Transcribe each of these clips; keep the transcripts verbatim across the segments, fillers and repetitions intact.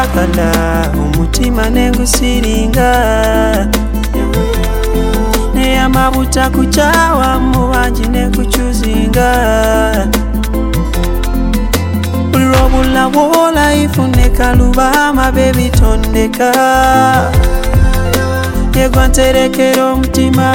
njagala omutima nengusiringa ne amabuta kuchawa mubanji nekuchuzinga Robula wola ifuneka lubama baby tondeka Yegwanterekero mutima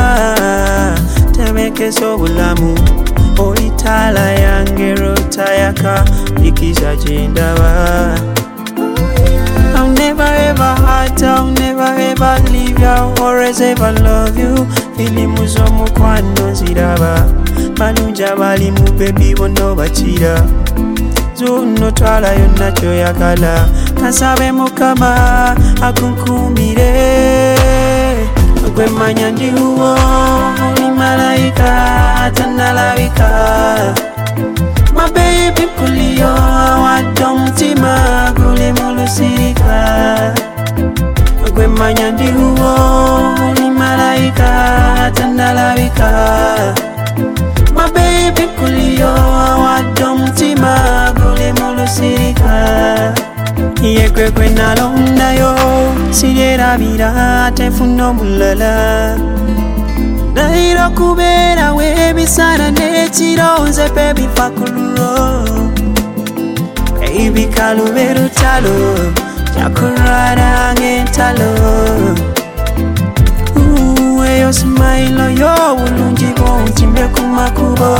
Temeke sobulamu Oitala yangero tayaka Ikiza jindaba I'll never ever hurt, I'll never ever leave you, I'll always ever love you. Fili muzomu kwano ziraba Malunja bali mu baby bono bachira Zuno twala yonna kyoyagala Kasabe mukama akunkumire Gwe manya ndi huwo oli malaika tanalabika My baby kuliyo waddo mutima guli mulusirika Gwe manya ndi huwo oli malaika tanalabika My baby kuliyo waddo mutima guli mulusirika Ye kwe kwe nalondayo siryerabira tefuno mulala Nairo kubera webisana nechironze baby fakuluro Baby kaluberu talo Chakurara ngentalo Ooh, eyo smile yo ulunjibo Untimbe kumakubo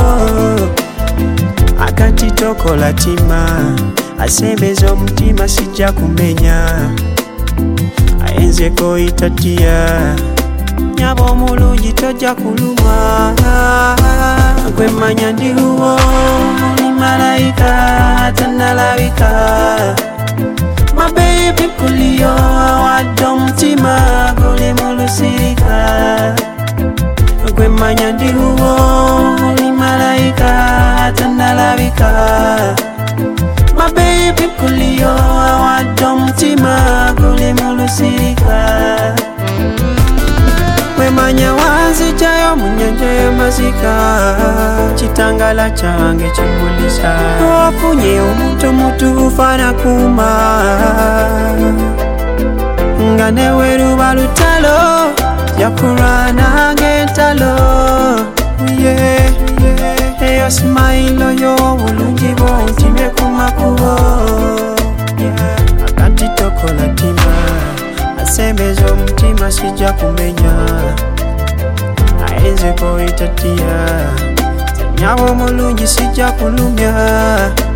Akati toko latima Asembezo mtima sija kumenya Aenze ko itatia Nyabo mulungi toja kulumwa Gwe manya ndi huwo oli malaika tanalabika My baby kuliyo waddo mutima guli mulusirika Gwe manya ndi huwo oli malaika tanalabika My baby kuliyo waddo mutima guli mulusirika Wemanya wanzi jayo munyanja y'amazika Chitangala change chimulisa Wafunye omuntu mutu ufana kuma Ngane weru balutalo Yakurana ngentalo Yeah, yeah Eyo smile yo ulunjibo Untime kumakubo Yeah, akati toko latima Asembezo mutima sija kumenya Aenze ko itatia Nyabo mulungi sija kulumya